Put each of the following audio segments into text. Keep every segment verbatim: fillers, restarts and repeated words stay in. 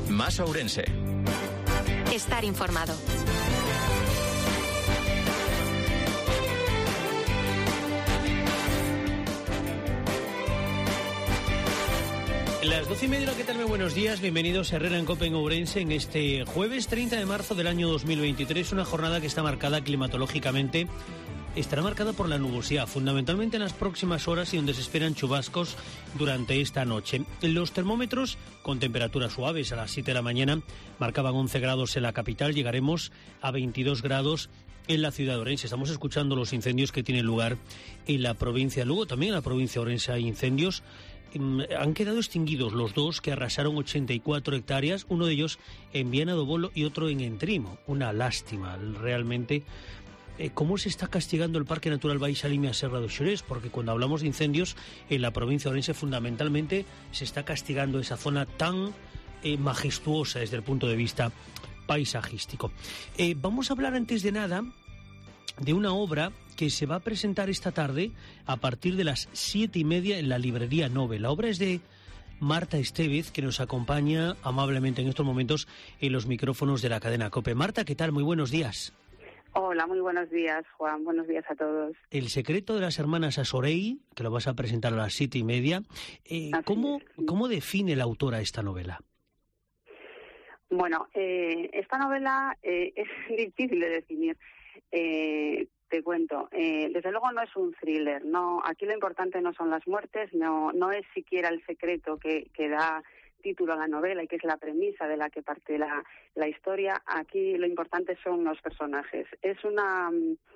Más Ourense. Estar informado. Las doce y media, ¿qué tal? Muy buenos días, bienvenidos a Herrera en Cope en Ourense en este jueves treinta de marzo del año dos mil veintitrés, una jornada que está marcada climatológicamente, estará marcada por la nubosidad, fundamentalmente en las próximas horas y donde se esperan chubascos durante esta noche. Los termómetros con temperaturas suaves a las siete de la mañana marcaban once grados en la capital, llegaremos a veintidós grados en la ciudad de Ourense. Estamos escuchando los incendios que tienen lugar en la provincia de Lugo, también en la provincia de Ourense hay incendios. Han quedado extinguidos los dos que arrasaron ochenta y cuatro hectáreas, uno de ellos en Viana do Bolo y otro en Entrimo. Una lástima, realmente. Eh, ¿Cómo se está castigando el Parque Natural Baixa Limia Serra do Xurés? Porque cuando hablamos de incendios en la provincia de Ourense, fundamentalmente se está castigando esa zona tan eh, majestuosa desde el punto de vista paisajístico. Eh, vamos a hablar antes de nada de una obra que se va a presentar esta tarde a partir de las siete y media en la librería Nove. La obra es de Marta Estevez, que nos acompaña amablemente en estos momentos en los micrófonos de la cadena COPE. Marta, ¿qué tal? Muy buenos días. Hola, muy buenos días, Juan. Buenos días a todos. El secreto de las hermanas Asorey, que lo vas a presentar a las siete y media. Eh, ¿cómo, es, sí. ¿Cómo define la autora esta novela? Bueno, eh, esta novela eh, es difícil de definir. Eh, te cuento, eh, desde luego no es un thriller, no. Aquí lo importante no son las muertes, no, no es siquiera el secreto que, que da título a la novela y que es la premisa de la que parte la, la historia. Aquí lo importante son los personajes. Es una,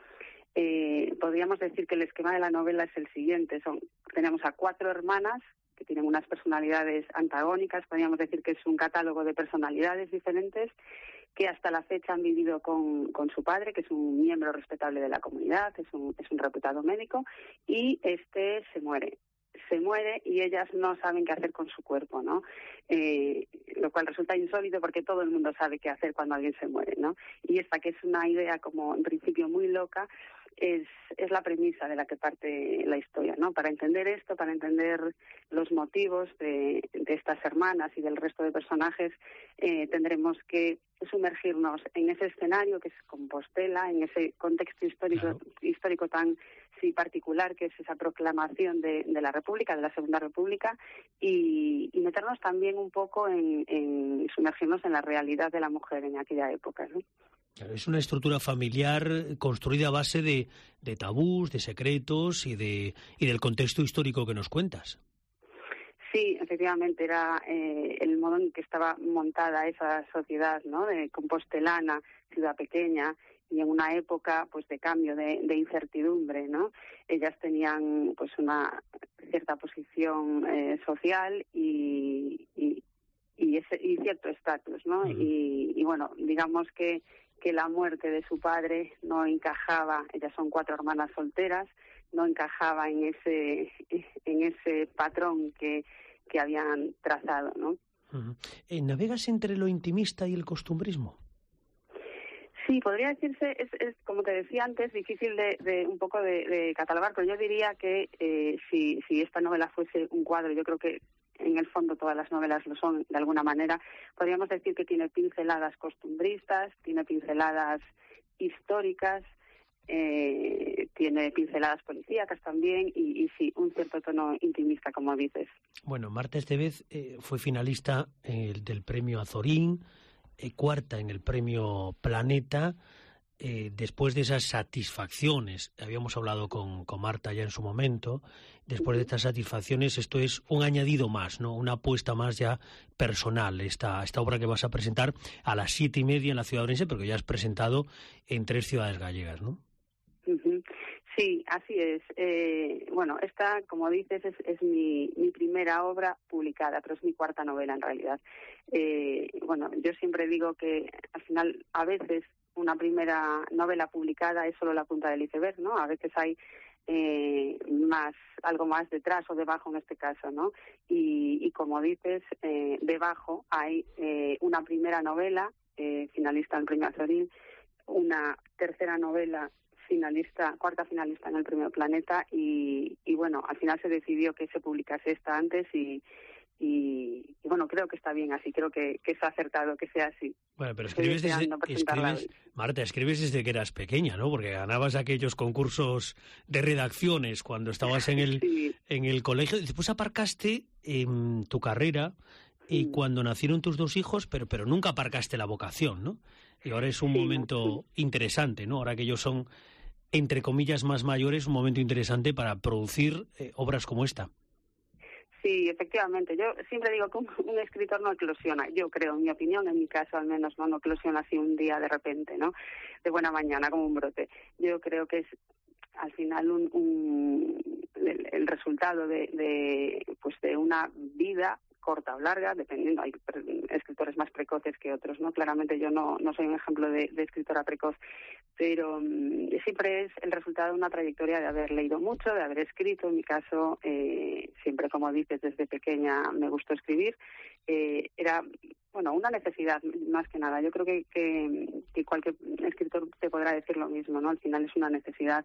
eh, podríamos decir que el esquema de la novela es el siguiente. Son, tenemos a cuatro hermanas que tienen unas personalidades antagónicas, podríamos decir que es un catálogo de personalidades diferentes que hasta la fecha han vivido con, con su padre, que es un miembro respetable de la comunidad, es un, es un reputado médico, y este se muere. Se muere y ellas no saben qué hacer con su cuerpo, ¿no? Eh, lo cual resulta insólito porque todo el mundo sabe qué hacer cuando alguien se muere, ¿no? Y esta, que es una idea como en principio muy loca, es, es la premisa de la que parte la historia, ¿no? Para entender esto, para entender los motivos de, de estas hermanas y del resto de personajes, eh, tendremos que sumergirnos en ese escenario que es Compostela, en ese contexto histórico, claro. histórico tan sí, particular que es esa proclamación de, de la República, de la Segunda República, y, y meternos también un poco en, en sumergirnos en la realidad de la mujer en aquella época, ¿no? Claro, es una estructura familiar construida a base de, de tabús, de secretos y de y del contexto histórico que nos cuentas. Sí, efectivamente, era eh, el modo en que estaba montada esa sociedad, ¿no?, de compostelana, ciudad pequeña, y en una época pues de cambio, de, de incertidumbre, ¿no? Ellas tenían pues una cierta posición eh, social y, y, y, ese, y cierto estatus, ¿no? Uh-huh. Y, y bueno, digamos que, que la muerte de su padre no encajaba, ellas son cuatro hermanas solteras, no encajaba en ese en ese patrón que, que habían trazado, ¿no? Uh-huh. ¿Navegas entre lo intimista y el costumbrismo? Sí, podría decirse, es, es como te decía antes, difícil de, de un poco de, de catalogar, pero yo diría que eh, si, si esta novela fuese un cuadro, yo creo que en el fondo todas las novelas lo son de alguna manera, podríamos decir que tiene pinceladas costumbristas, tiene pinceladas históricas, eh, tiene pinceladas policíacas también y, y sí, un cierto tono intimista, como dices. Bueno, Marta Estevez eh, fue finalista eh, del premio Azorín, eh, cuarta en el premio Planeta, eh, después de esas satisfacciones, habíamos hablado con, con Marta ya en su momento, después de estas satisfacciones esto es un añadido más, ¿no? Una apuesta más ya personal, esta, esta obra que vas a presentar a las siete y media en la ciudad de Ourense, porque ya has presentado en tres ciudades gallegas, ¿no? Uh-huh. Sí, así es. Eh, bueno, esta, como dices, es, es mi, mi primera obra publicada, pero es mi cuarta novela en realidad. Eh, bueno, yo siempre digo que al final, a veces, una primera novela publicada es solo la punta del iceberg, ¿no? A veces hay eh, más, algo más detrás o debajo en este caso, ¿no? Y, y como dices, eh, debajo hay eh, una primera novela, eh, finalista en el premio Azorín, una tercera novela finalista, cuarta finalista en el Premio Planeta y, y bueno, al final se decidió que se publicase esta antes y, y, y bueno, creo que está bien así, creo que, que es acertado que sea así. Bueno, pero escribes desde, escribes, Marta, escribes desde que eras pequeña, ¿no? Porque ganabas aquellos concursos de redacciones cuando estabas en el, sí. en el colegio. Después aparcaste en tu carrera y sí. cuando nacieron tus dos hijos, pero, pero nunca aparcaste la vocación, ¿no? Y ahora es un sí, momento sí. interesante, ¿no? Ahora que ellos son, entre comillas, más mayores, un momento interesante para producir eh, obras como esta. Sí, efectivamente. Yo siempre digo que un, un escritor no eclosiona. Yo creo, en mi opinión, en mi caso al menos, no, no eclosiona así un día de repente, ¿no? De buena mañana, como un brote. Yo creo que es al final un, un el, el resultado de, de pues de una vida corta o larga, dependiendo, hay escritores más precoces que otros, ¿no? Claramente yo no, no soy un ejemplo de, de escritora precoz, pero um, siempre es el resultado de una trayectoria de haber leído mucho, de haber escrito. En mi caso, eh, siempre, como dices, desde pequeña me gustó escribir. Eh, era, bueno, una necesidad más que nada. Yo creo que, que, que cualquier escritor te podrá decir lo mismo, ¿no? Al final es una necesidad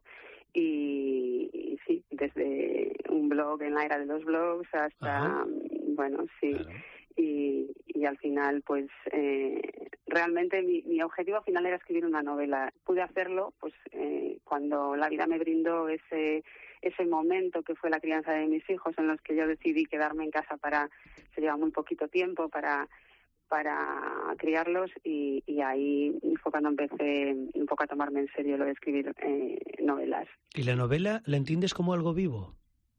y, y sí, desde un blog en la era de los blogs hasta... Ajá. Bueno, sí, claro. y, y al final, pues, eh, realmente mi, mi objetivo final era escribir una novela. Pude hacerlo, pues, eh, cuando la vida me brindó ese ese momento que fue la crianza de mis hijos, en los que yo decidí quedarme en casa para, se lleva muy poquito tiempo para para criarlos, y, y ahí fue cuando empecé un poco a tomarme en serio lo de escribir eh, novelas. ¿Y la novela la entiendes como algo vivo?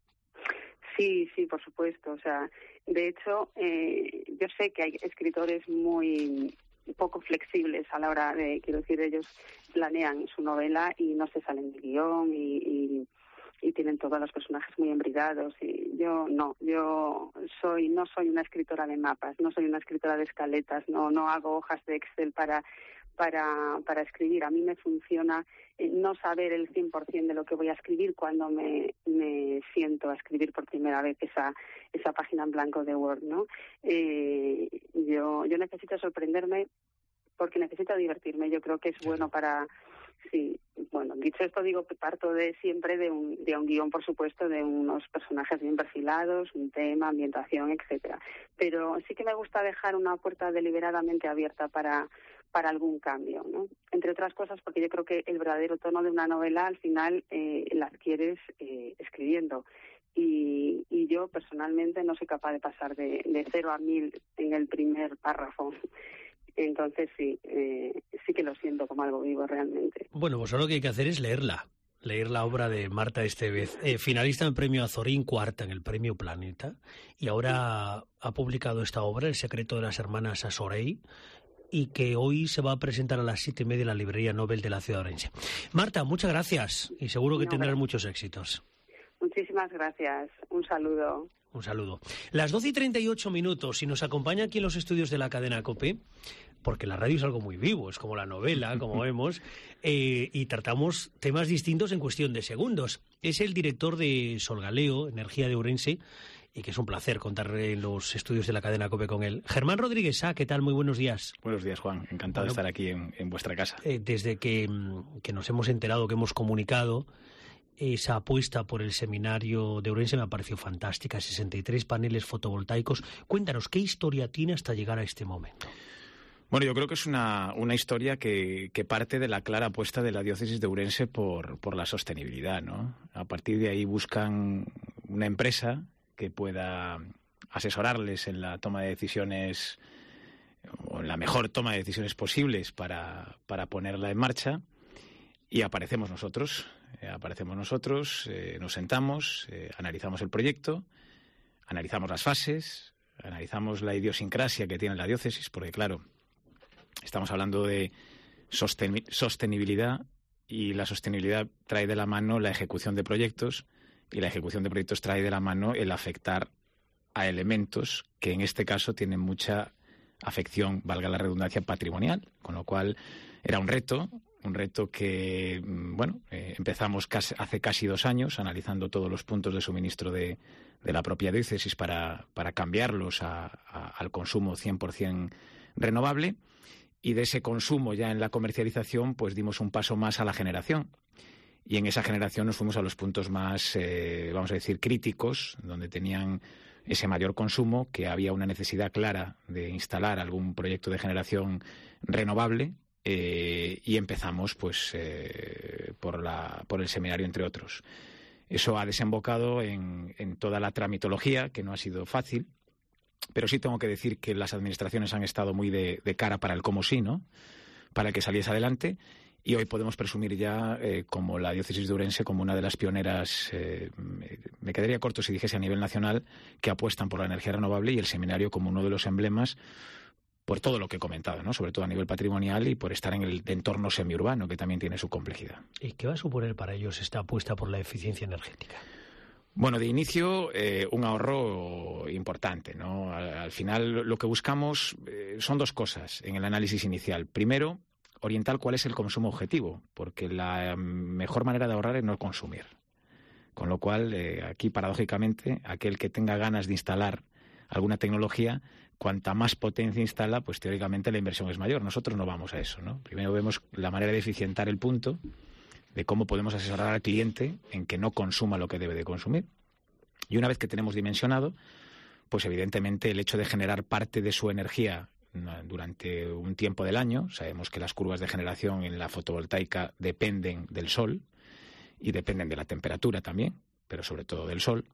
Sí, sí, por supuesto. O sea, de hecho, eh, yo sé que hay escritores muy poco flexibles a la hora de, quiero decir, ellos planean su novela y no se salen del guión y, y, y tienen todos los personajes muy embriagados. Y yo no, yo soy no soy una escritora de mapas, no soy una escritora de escaletas, no no hago hojas de Excel para para para escribir. A mí me funciona eh, no saber el cien por ciento de lo que voy a escribir cuando me, me siento a escribir por primera vez esa esa página en blanco de Word, ¿no? Eh, yo yo necesito sorprenderme porque necesito divertirme. Yo creo que es bueno para... Sí, bueno, dicho esto, digo que parto de siempre de un, de un guión, por supuesto, de unos personajes bien perfilados, un tema, ambientación, etcétera. Pero sí que me gusta dejar una puerta deliberadamente abierta para, para algún cambio, ¿no? Entre otras cosas, porque yo creo que el verdadero tono de una novela al final eh, la adquieres eh, escribiendo. Y, y yo personalmente no soy capaz de pasar de, de cero a mil en el primer párrafo. Entonces sí, eh, sí que lo siento como algo vivo realmente. Bueno, pues ahora lo que hay que hacer es leerla, leer la obra de Marta Estevez, eh, finalista en el Premio Azorín, cuarta en el Premio Planeta, y ahora ha publicado esta obra, El secreto de las hermanas Asorey, y que hoy se va a presentar a las siete y media en la librería Nobel de la ciudad de Orense. Marta, muchas gracias y seguro que no, tendrás muchos éxitos. Muchísimas gracias. Un saludo. Un saludo. Las doce y treinta y ocho minutos, y nos acompaña aquí en los estudios de la cadena COPE, porque la radio es algo muy vivo, es como la novela, como vemos, eh, y tratamos temas distintos en cuestión de segundos. Es el director de Solgaleo, Energía de Ourense, y que es un placer contar en los estudios de la cadena COPE con él. Germán Rodríguez Sá, ¿qué tal? Muy buenos días. Buenos días, Juan. Encantado bueno, de estar aquí en, en vuestra casa. Eh, desde que, que nos hemos enterado, que hemos comunicado, esa apuesta por el seminario de Ourense me ha parecido fantástica, sesenta y tres paneles fotovoltaicos. Cuéntanos, ¿qué historia tiene hasta llegar a este momento? Bueno, yo creo que es una, una historia que, que parte de la clara apuesta de la diócesis de Ourense por, por la sostenibilidad, ¿no? A partir de ahí buscan una empresa que pueda asesorarles en la toma de decisiones, o en la mejor toma de decisiones posibles para, para ponerla en marcha, y aparecemos nosotros. Eh, aparecemos nosotros, eh, nos sentamos, eh, analizamos el proyecto, analizamos las fases, analizamos la idiosincrasia que tiene la diócesis, porque claro, estamos hablando de sosten- sostenibilidad, y la sostenibilidad trae de la mano la ejecución de proyectos, y la ejecución de proyectos trae de la mano el afectar a elementos que en este caso tienen mucha afección, valga la redundancia, patrimonial, con lo cual era un reto, un reto que, bueno, eh, empezamos casi, hace casi dos años, analizando todos los puntos de suministro de, de la propia diócesis para, para cambiarlos a, a, al consumo cien por ciento renovable, y de ese consumo ya en la comercialización, pues dimos un paso más a la generación. Y en esa generación nos fuimos a los puntos más, eh, vamos a decir, críticos, donde tenían ese mayor consumo, que había una necesidad clara de instalar algún proyecto de generación renovable, eh, y empezamos pues eh, por, la, por el seminario, entre otros. Eso ha desembocado en, en toda la tramitología, que no ha sido fácil, pero sí tengo que decir que las administraciones han estado muy de, de cara para el cómo sí, ¿no?, para que saliese adelante. Y hoy podemos presumir ya, eh, como la diócesis de Ourense, como una de las pioneras, eh, me quedaría corto si dijese a nivel nacional, que apuestan por la energía renovable, y el seminario como uno de los emblemas por todo lo que he comentado, ¿no?, sobre todo a nivel patrimonial y por estar en el entorno semiurbano, que también tiene su complejidad. ¿Y qué va a suponer para ellos esta apuesta por la eficiencia energética? Bueno, de inicio, eh, un ahorro importante, ¿no? Al, al final, lo que buscamos eh, son dos cosas en el análisis inicial. Primero, orientar cuál es el consumo objetivo, porque la mejor manera de ahorrar es no consumir. Con lo cual, eh, aquí, paradójicamente, aquel que tenga ganas de instalar alguna tecnología, cuanta más potencia instala, pues teóricamente la inversión es mayor. Nosotros no vamos a eso, ¿no? Primero vemos la manera de eficientar el punto de cómo podemos asesorar al cliente en que no consuma lo que debe de consumir. Y una vez que tenemos dimensionado, pues evidentemente el hecho de generar parte de su energía durante un tiempo del año, sabemos que las curvas de generación en la fotovoltaica dependen del sol y dependen de la temperatura también, pero sobre todo del sol,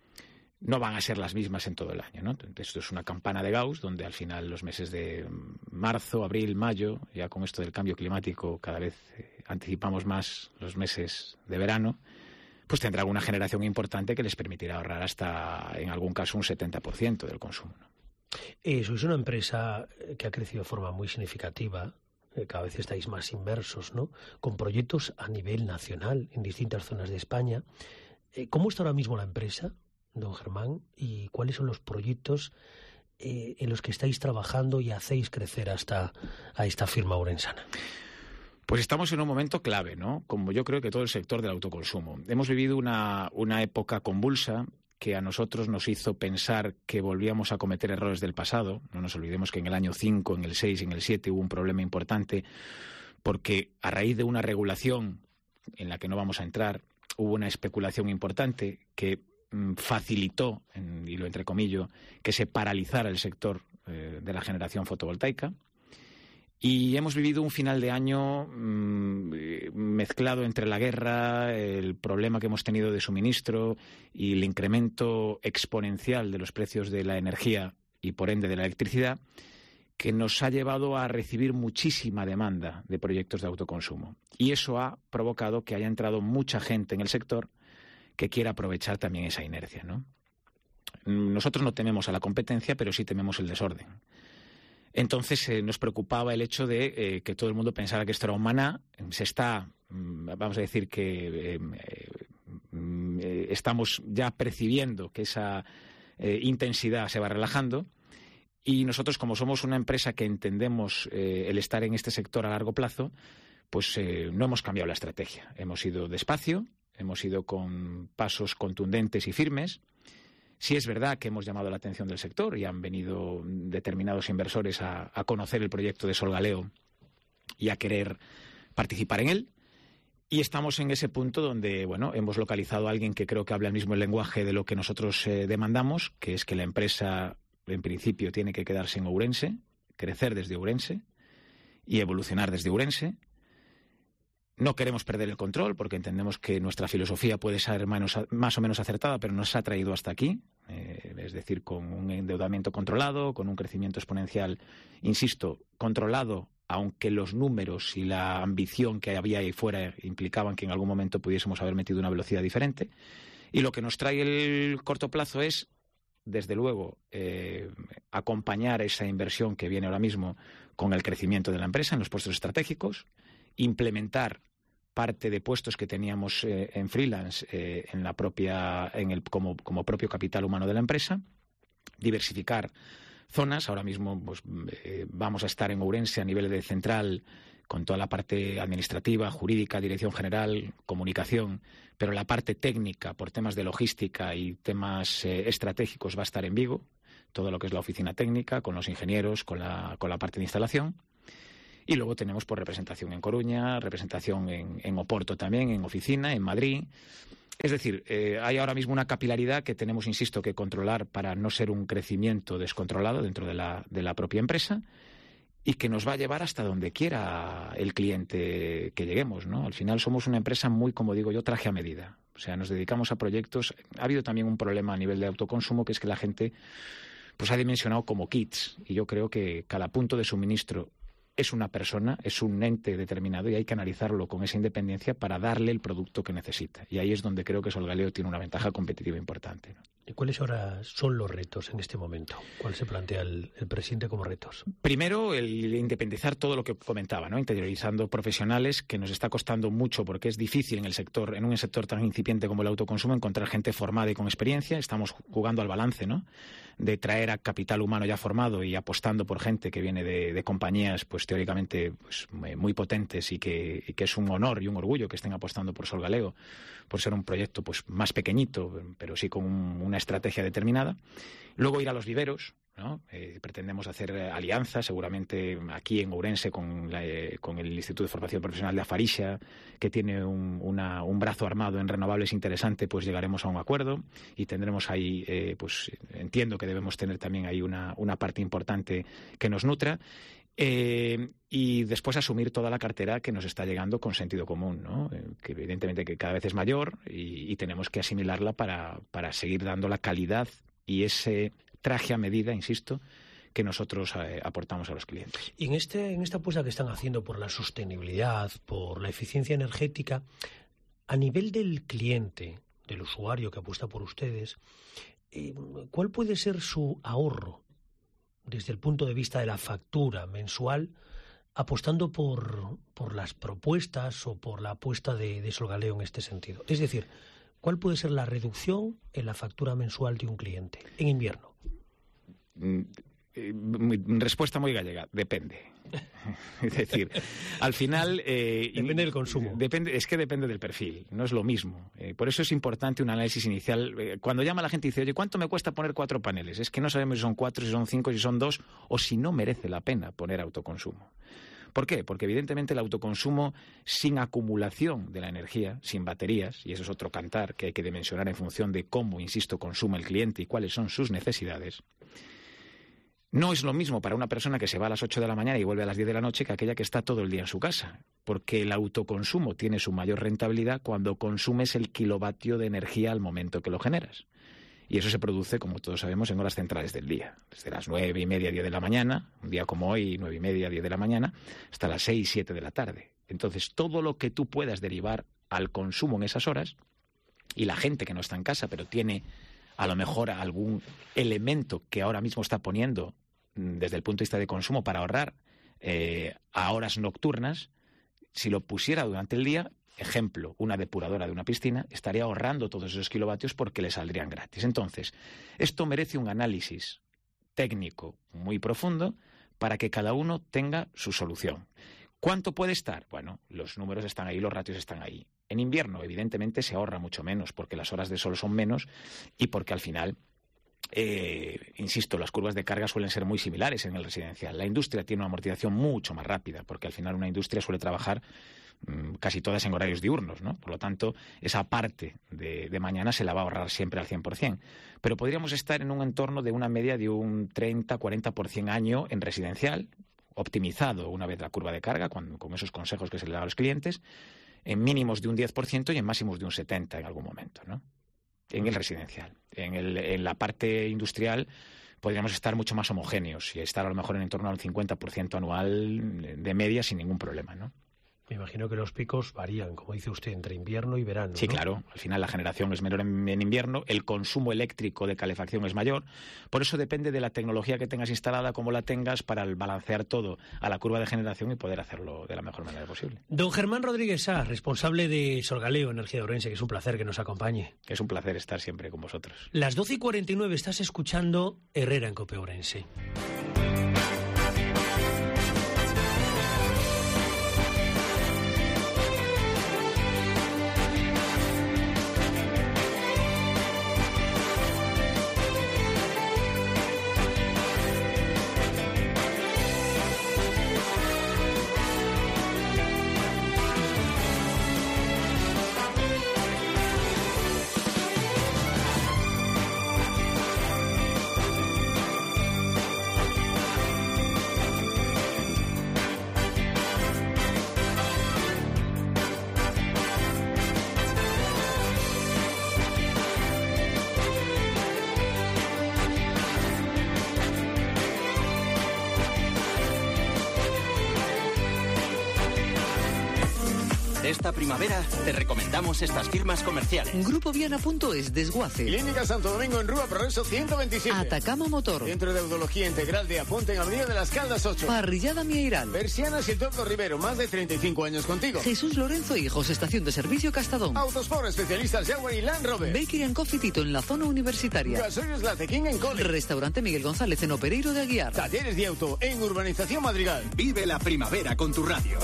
no van a ser las mismas en todo el año, ¿no? Entonces, esto es una campana de Gauss, donde al final los meses de marzo, abril, mayo, ya con esto del cambio climático cada vez eh, anticipamos más los meses de verano, pues tendrá alguna generación importante que les permitirá ahorrar hasta, en algún caso, un setenta por ciento del consumo, ¿no? Eh, sois una empresa que ha crecido de forma muy significativa, eh, cada vez estáis más inmersos, ¿no?, con proyectos a nivel nacional en distintas zonas de España. Eh, ¿Cómo está ahora mismo la empresa, don Germán, y cuáles son los proyectos eh, en los que estáis trabajando y hacéis crecer hasta a esta firma ourensana? Pues estamos en un momento clave, ¿no?, como yo creo que todo el sector del autoconsumo. Hemos vivido una, una época convulsa que a nosotros nos hizo pensar que volvíamos a cometer errores del pasado. No nos olvidemos que en el año cinco, en el seis, en el siete hubo un problema importante, porque a raíz de una regulación en la que no vamos a entrar, hubo una especulación importante que mm, facilitó, en, y lo entrecomillo, que se paralizara el sector eh, de la generación fotovoltaica. Y hemos vivido un final de año mmm, mezclado entre la guerra, el problema que hemos tenido de suministro y el incremento exponencial de los precios de la energía y, por ende, de la electricidad, que nos ha llevado a recibir muchísima demanda de proyectos de autoconsumo. Y eso ha provocado que haya entrado mucha gente en el sector que quiera aprovechar también esa inercia, ¿no? Nosotros no tememos a la competencia, pero sí tememos el desorden. Entonces eh, nos preocupaba el hecho de eh, que todo el mundo pensara que esto era un maná. Se está, vamos a decir que eh, eh, estamos ya percibiendo que esa eh, intensidad se va relajando, y nosotros, como somos una empresa que entendemos eh, el estar en este sector a largo plazo, pues eh, no hemos cambiado la estrategia. Hemos ido despacio, hemos ido con pasos contundentes y firmes. Sí es verdad que hemos llamado la atención del sector y han venido determinados inversores a, a conocer el proyecto de Solgaleo y a querer participar en él. Y estamos en ese punto donde, bueno, hemos localizado a alguien que creo que habla el mismo lenguaje de lo que nosotros eh, demandamos, que es que la empresa, en principio, tiene que quedarse en Ourense, crecer desde Ourense y evolucionar desde Ourense. No queremos perder el control porque entendemos que nuestra filosofía puede ser menos, más o menos acertada, pero nos ha traído hasta aquí, eh, es decir, con un endeudamiento controlado, con un crecimiento exponencial, insisto, controlado, aunque los números y la ambición que había ahí fuera implicaban que en algún momento pudiésemos haber metido una velocidad diferente. Y lo que nos trae el corto plazo es, desde luego, eh, acompañar esa inversión que viene ahora mismo con el crecimiento de la empresa en los puestos estratégicos, implementar parte de puestos que teníamos eh, en freelance eh, en la propia, en el, como, como propio capital humano de la empresa, diversificar zonas. Ahora mismo pues, eh, vamos a estar en Ourense a nivel de central con toda la parte administrativa, jurídica, dirección general, comunicación, pero la parte técnica por temas de logística y temas eh, estratégicos va a estar en Vigo, todo lo que es la oficina técnica, con los ingenieros, con la, con la parte de instalación. Y luego tenemos por representación en Coruña, representación en, en Oporto también, en oficina, en Madrid. Es decir, eh, hay ahora mismo una capilaridad que tenemos, insisto, que controlar para no ser un crecimiento descontrolado dentro de la, de la propia empresa y que nos va a llevar hasta donde quiera el cliente que lleguemos, ¿no? Al final somos una empresa muy, como digo yo, traje a medida. O sea, nos dedicamos a proyectos. Ha habido también un problema a nivel de autoconsumo, que es que la gente pues ha dimensionado como kits, y yo creo que cada punto de suministro es una persona, es un ente determinado, y hay que analizarlo con esa independencia para darle el producto que necesita. Y ahí es donde creo que Solgaleo tiene una ventaja competitiva importante, ¿no? ¿Y cuáles ahora son los retos en este momento? ¿Cuál se plantea el, el presidente como retos? Primero, el independizar todo lo que comentaba, ¿no? Interiorizando profesionales, que nos está costando mucho porque es difícil en el sector, en un sector tan incipiente como el autoconsumo, encontrar gente formada y con experiencia. Estamos jugando al balance, ¿no?, de traer a capital humano ya formado y apostando por gente que viene de, de compañías pues teóricamente pues, muy potentes, y que, y que es un honor y un orgullo que estén apostando por Solgaleo, por ser un proyecto pues más pequeñito, pero sí con un, una estrategia determinada. Luego ir a los viveros, ¿no? Eh, pretendemos hacer alianzas, seguramente aquí en Ourense, con, la, eh, con el Instituto de Formación Profesional de Afarixa, que tiene un, una, un brazo armado en renovables interesante, pues llegaremos a un acuerdo y tendremos ahí, eh, pues entiendo que debemos tener también ahí una, una parte importante que nos nutra. Eh, y después asumir toda la cartera que nos está llegando con sentido común, ¿no? Eh, que evidentemente que cada vez es mayor, y, y tenemos que asimilarla para, para seguir dando la calidad y ese traje a medida, insisto, que nosotros eh, aportamos a los clientes. Y en, este, en esta apuesta que están haciendo por la sostenibilidad, por la eficiencia energética, a nivel del cliente, del usuario que apuesta por ustedes, eh, ¿cuál puede ser su ahorro desde el punto de vista de la factura mensual, apostando por, por las propuestas o por la apuesta de, de Solgaleo en este sentido? Es decir, ¿cuál puede ser la reducción en la factura mensual de un cliente en invierno? Respuesta muy gallega, depende. Es decir, al final... Eh, depende del consumo. Depende, es que depende del perfil, no es lo mismo. Eh, por eso es importante un análisis inicial. Eh, cuando llama la gente y dice, oye, ¿cuánto me cuesta poner cuatro paneles? Es que no sabemos si son cuatro, si son cinco, si son dos, o si no merece la pena poner autoconsumo. ¿Por qué? Porque evidentemente el autoconsumo sin acumulación de la energía, sin baterías, y eso es otro cantar que hay que dimensionar en función de cómo, insisto, consume el cliente y cuáles son sus necesidades, no es lo mismo para una persona que se va a las ocho de la mañana y vuelve a las diez de la noche que aquella que está todo el día en su casa, porque el autoconsumo tiene su mayor rentabilidad cuando consumes el kilovatio de energía al momento que lo generas. Y eso se produce, como todos sabemos, en horas centrales del día, desde las nueve y media, diez de la mañana, un día como hoy, nueve y media, diez de la mañana, hasta las seis, siete de la tarde. Entonces, todo lo que tú puedas derivar al consumo en esas horas, y la gente que no está en casa, pero tiene a lo mejor algún elemento que ahora mismo está poniendo desde el punto de vista de consumo para ahorrar eh, a horas nocturnas, si lo pusiera durante el día, ejemplo, una depuradora de una piscina, estaría ahorrando todos esos kilovatios porque le saldrían gratis. Entonces, esto merece un análisis técnico muy profundo para que cada uno tenga su solución. ¿Cuánto puede estar? Bueno, los números están ahí, los ratios están ahí. En invierno, evidentemente, se ahorra mucho menos porque las horas de sol son menos y porque al final, eh, insisto, las curvas de carga suelen ser muy similares en el residencial. La industria tiene una amortización mucho más rápida porque al final una industria suele trabajar casi todas en horarios diurnos, ¿no? Por lo tanto, esa parte de, de mañana se la va a ahorrar siempre al cien por cien. Pero podríamos estar en un entorno de una media de un treinta a cuarenta por ciento año en residencial, optimizado una vez la curva de carga, cuando, con esos consejos que se le da a los clientes, en mínimos de un diez por ciento y en máximos de un setenta por ciento en algún momento, ¿no? En el residencial. En, el, en la parte industrial podríamos estar mucho más homogéneos y estar a lo mejor en entorno al cincuenta por ciento anual de media sin ningún problema, ¿no? Me imagino que los picos varían, como dice usted, entre invierno y verano. Sí, ¿no? Claro. Al final la generación es menor en, en invierno, el consumo eléctrico de calefacción es mayor. Por eso depende de la tecnología que tengas instalada, cómo la tengas, para balancear todo a la curva de generación y poder hacerlo de la mejor manera posible. Don Germán Rodríguez Sá, responsable de Solgaleo Energía de Ourense, que es un placer que nos acompañe. Es un placer estar siempre con vosotros. Las doce y cuarenta y nueve estás escuchando Herrera en Cope Ourense. Esta primavera te recomendamos estas firmas comerciales. Grupo Viana punto es, Desguace. Clínica Santo Domingo en Rúa Progreso ciento veintisiete. Atacama Motor. Centro de Audiología Integral de Aponte en Avenida de las Caldas ocho. Parrillada Mieiral. Persianas y el Doctor Rivero, más de treinta y cinco años contigo. Jesús Lorenzo Hijos, Estación de Servicio Castadón. Autosport, especialistas Jaguar y Land Rover. Bakery and Coffee Tito en la zona universitaria. Gasoillos La Tequín en Cole. Restaurante Miguel González en Opereiro de Aguiar. Talleres de auto en Urbanización Madrigal. Vive la primavera con tu radio.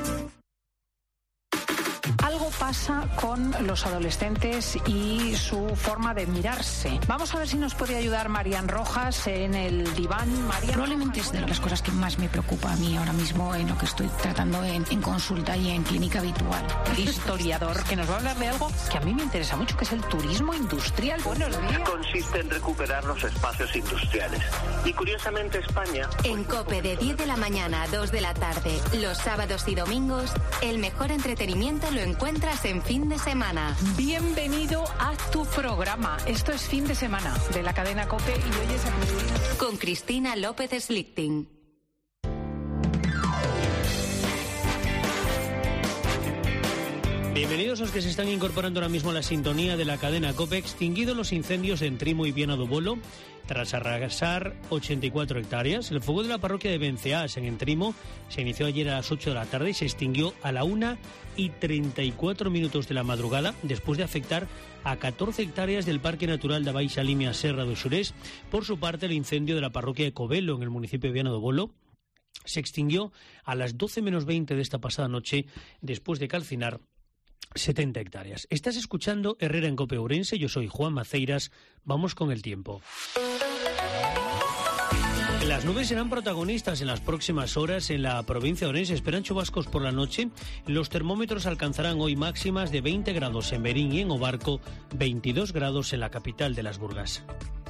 Algo pasa con los adolescentes y su forma de mirarse. Vamos a ver si nos puede ayudar Marian Rojas en el diván. Marian Probablemente es de las cosas que más me preocupa a mí ahora mismo en lo que estoy tratando en, en consulta y en clínica habitual. Historiador, que nos va a hablar de algo que a mí me interesa mucho, que es el turismo industrial. Buenos días. Consiste en recuperar los espacios industriales. Y curiosamente España... En COPE de diez de la mañana a dos de la tarde, los sábados y domingos, el mejor entretenimiento lo encuentras en Fin de Semana. Bienvenido a tu programa. Esto es Fin de Semana de la cadena COPE y hoy es a Cristina. Con Cristina López Slichting. Bienvenidos a los que se están incorporando ahora mismo a la sintonía de la cadena COPE. Extinguidos los incendios en Trimo y Viana do Bolo, tras arrasar ochenta y cuatro hectáreas, el fuego de la parroquia de Benceás en Trimo se inició ayer a las ocho de la tarde y se extinguió a la una y treinta y cuatro minutos de la madrugada, después de afectar a catorce hectáreas del Parque Natural da Baixa Limia Serra do Xurés. Por su parte, el incendio de la parroquia de Covelo, en el municipio de Viana do Bolo, se extinguió a las doce menos veinte de esta pasada noche, después de calcinar setenta hectáreas. Estás escuchando Herrera en COPE Ourense, yo soy Juan Maceiras. Vamos con el tiempo. Las nubes serán protagonistas en las próximas horas en la provincia de Ourense. Esperan chubascos por la noche. Los termómetros alcanzarán hoy máximas de veinte grados en Berín y en Obarco, veintidós grados en la capital de las Burgas.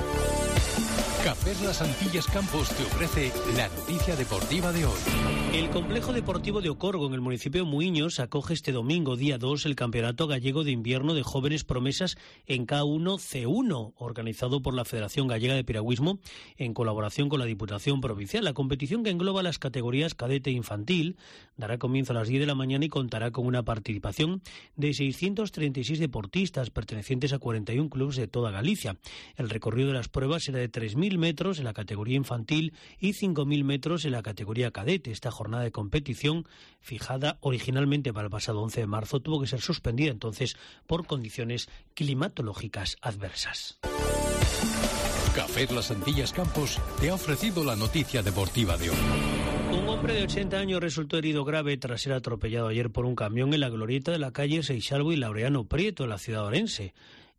Cafés Las Antillas Campos te ofrece la noticia deportiva de hoy. El Complejo Deportivo de Ocorgo, en el municipio de Muiños, acoge este domingo, día dos, el Campeonato Gallego de Invierno de Jóvenes Promesas en K uno C uno, organizado por la Federación Gallega de Piragüismo en colaboración con la Diputación Provincial. La competición, que engloba las categorías cadete e infantil, dará comienzo a las diez de la mañana y contará con una participación de seiscientos treinta y seis deportistas pertenecientes a cuarenta y un clubes de toda Galicia. El recorrido de las pruebas será de tres mil metros en la categoría infantil y cinco mil metros en la categoría cadete. Esta jornada de competición, fijada originalmente para el pasado once de marzo, tuvo que ser suspendida entonces por condiciones climatológicas adversas. Cafés Las Antillas Campos te ha ofrecido la noticia deportiva de hoy. Un hombre de ochenta años resultó herido grave tras ser atropellado ayer por un camión en la glorieta de la calle Seixalvo y Laureano Prieto, en la ciudad de Ourense.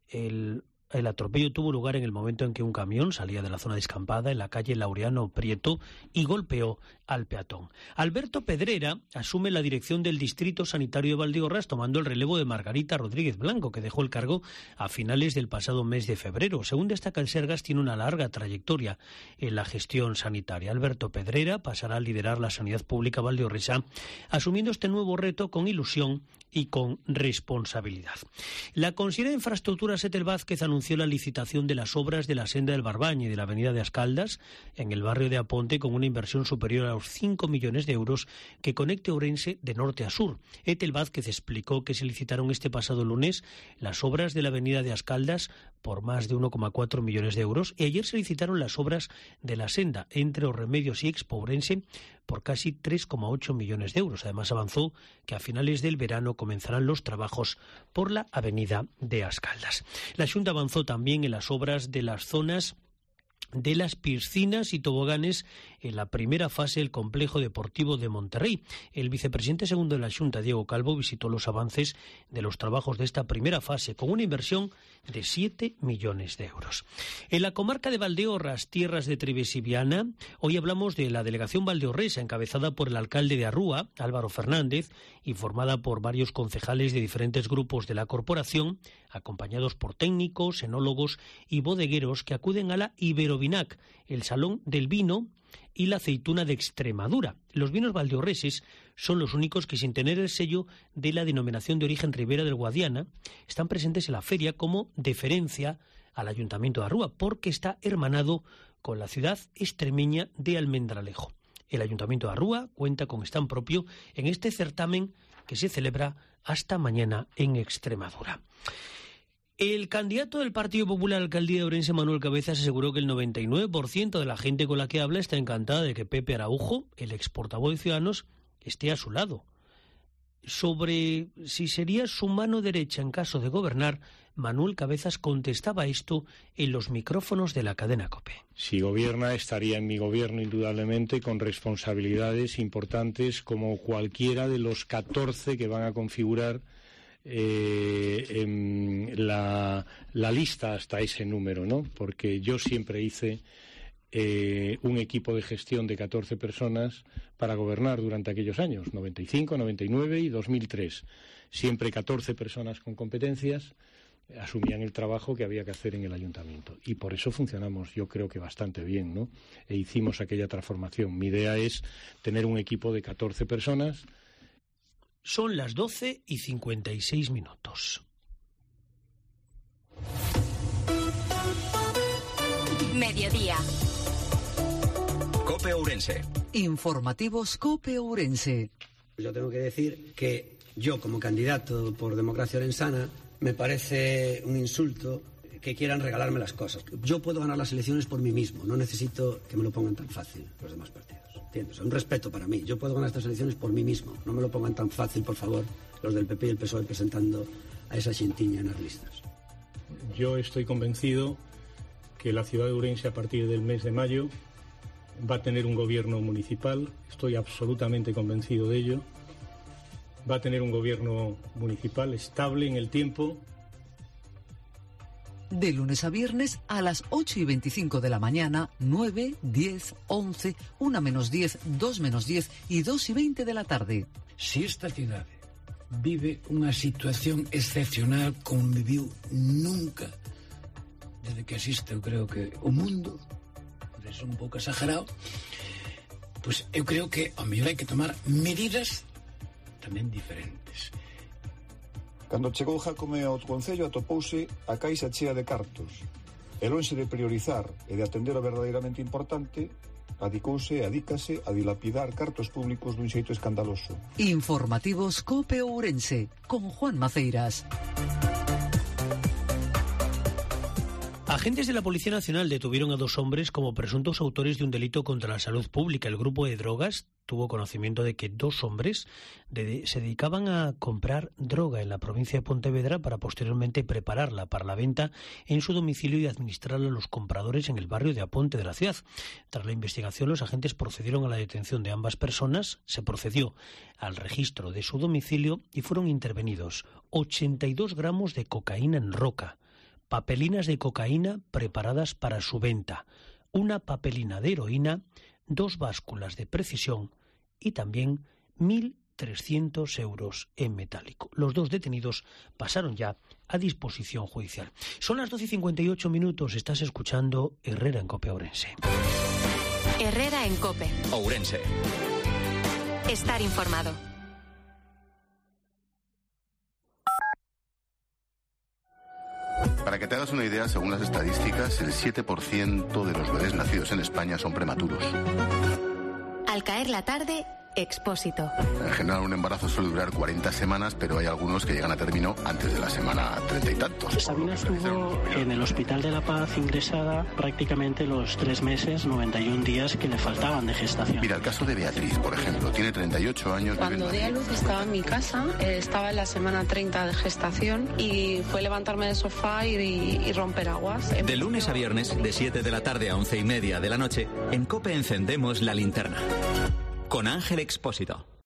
El El atropello tuvo lugar en el momento en que un camión salía de la zona descampada en la calle Laureano Prieto y golpeó al peatón. Alberto Pedrera asume la dirección del Distrito Sanitario de Valdeorras, tomando el relevo de Margarita Rodríguez Blanco, que dejó el cargo a finales del pasado mes de febrero. Según destaca el Sergas, tiene una larga trayectoria en la gestión sanitaria. Alberto Pedrera pasará a liderar la sanidad pública valdeorresa, asumiendo este nuevo reto con ilusión y con responsabilidad. La consejera de Infraestructuras, Etel Vázquez, anunció la licitación de las obras de la senda del Barbaño y de la avenida de Ascaldas, en el barrio de Aponte, con una inversión superior a los cinco millones de euros que conecte Ourense de norte a sur. Etel Vázquez explicó que se licitaron este pasado lunes las obras de la avenida de Ascaldas por más de uno coma cuatro millones de euros y ayer se licitaron las obras de la senda entre Os Remedios y Expo Ourense por casi tres coma ocho millones de euros. Además, avanzó que a finales del verano comenzarán los trabajos por la avenida de Ascaldas. La Xunta avanzó también en las obras de las zonas de las piscinas y toboganes en la primera fase del Complejo Deportivo de Monterrey. El vicepresidente segundo de la Xunta, Diego Calvo, visitó los avances de los trabajos de esta primera fase con una inversión de siete millones de euros. En la comarca de Valdeorras, tierras de Trives y Viana, hoy hablamos de la delegación valdeorresa, encabezada por el alcalde de Arrúa, Álvaro Fernández, y formada por varios concejales de diferentes grupos de la corporación, acompañados por técnicos, enólogos y bodegueros que acuden a la Iberovinac, el Salón del Vino y la aceituna de Extremadura. Los vinos valdeorreses son los únicos que, sin tener el sello de la denominación de origen Ribera del Guadiana, están presentes en la feria como deferencia al Ayuntamiento de Arrúa, porque está hermanado con la ciudad extremeña de Almendralejo. El Ayuntamiento de Arrúa cuenta con stand propio en este certamen que se celebra hasta mañana en Extremadura. El candidato del Partido Popular a la alcaldía de Ourense, Manuel Cabezas, aseguró que el noventa y nueve por ciento de la gente con la que habla está encantada de que Pepe Araujo, el ex portavoz de Ciudadanos, esté a su lado. Sobre si sería su mano derecha en caso de gobernar, Manuel Cabezas contestaba esto en los micrófonos de la cadena COPE. Si gobierna, estaría en mi gobierno indudablemente con responsabilidades importantes como cualquiera de los catorce que van a configurar eh, en la, la lista hasta ese número, ¿no? Porque yo siempre hice eh, un equipo de gestión de catorce personas para gobernar durante aquellos años, noventa y cinco, noventa y nueve y dos mil tres. Siempre catorce personas con competencias asumían el trabajo que había que hacer en el ayuntamiento. Y por eso funcionamos, yo creo que bastante bien, ¿no? E hicimos aquella transformación. Mi idea es tener un equipo de catorce personas. Son las doce y cincuenta y seis minutos. Mediodía. COPE Ourense. Informativos COPE Ourense. Yo tengo que decir que yo, como candidato por Democracia Orensana, me parece un insulto que quieran regalarme las cosas. Yo puedo ganar las elecciones por mí mismo, no necesito que me lo pongan tan fácil los demás partidos. ¿Entiendes? Un respeto para mí. Yo puedo ganar estas elecciones por mí mismo. No me lo pongan tan fácil, por favor, los del P P y el P S O E presentando a esa xintiña en las listas. Yo estoy convencido que la ciudad de Ourense, a partir del mes de mayo, va a tener un gobierno municipal. Estoy absolutamente convencido de ello. Va a tener un gobierno municipal estable en el tiempo. De lunes a viernes a las ocho y veinticinco de la mañana, nueve, diez, once, una menos diez, dos menos diez y dos y veinte de la tarde. Si esta ciudad vive unha situación excepcional como viviu nunca desde que existe, eu creo que o mundo, é un pouco exagerado, pois eu creo que ao mellor hai que tomar medidas tamén diferentes. Cando chegou Jácome ao Concello atopouse a caixa chea de cartos e lonxe de priorizar e de atender o verdadeiramente importante, adicouse e adícase a dilapidar cartos públicos dun xeito escandaloso. Informativos COPE Ourense con Juan Maceiras. Agentes de la Policía Nacional detuvieron a dos hombres como presuntos autores de un delito contra la salud pública. El grupo de drogas tuvo conocimiento de que dos hombres de, se dedicaban a comprar droga en la provincia de Pontevedra para posteriormente prepararla para la venta en su domicilio y administrarla a los compradores en el barrio de Aponte de la ciudad. Tras la investigación, los agentes procedieron a la detención de ambas personas, se procedió al registro de su domicilio y fueron intervenidos ochenta y dos gramos de cocaína en roca, papelinas de cocaína preparadas para su venta, una papelina de heroína, dos básculas de precisión y también mil trescientos euros en metálico. Los dos detenidos pasaron ya a disposición judicial. Son las doce y cincuenta y ocho minutos. Estás escuchando Herrera en COPE Ourense. Herrera en COPE. Ourense. Estar informado. Para que te hagas una idea, según las estadísticas, el siete por ciento de los bebés nacidos en España son prematuros. Al caer la tarde, Expósito. En general, un embarazo suele durar cuarenta semanas, pero hay algunos que llegan a término antes de la semana treinta y tantos. Sabina estuvo en el Hospital de la Paz ingresada prácticamente los tres meses, noventa y un días que le faltaban de gestación. Mira, el caso de Beatriz, por ejemplo, tiene treinta y ocho años. Cuando di a luz estaba en mi casa, eh, estaba en la semana treinta de gestación y fue levantarme del sofá y, y, y romper aguas. De lunes a viernes, de siete de la tarde a once y media de la noche, en COPE encendemos la linterna. Con Ángel Expósito.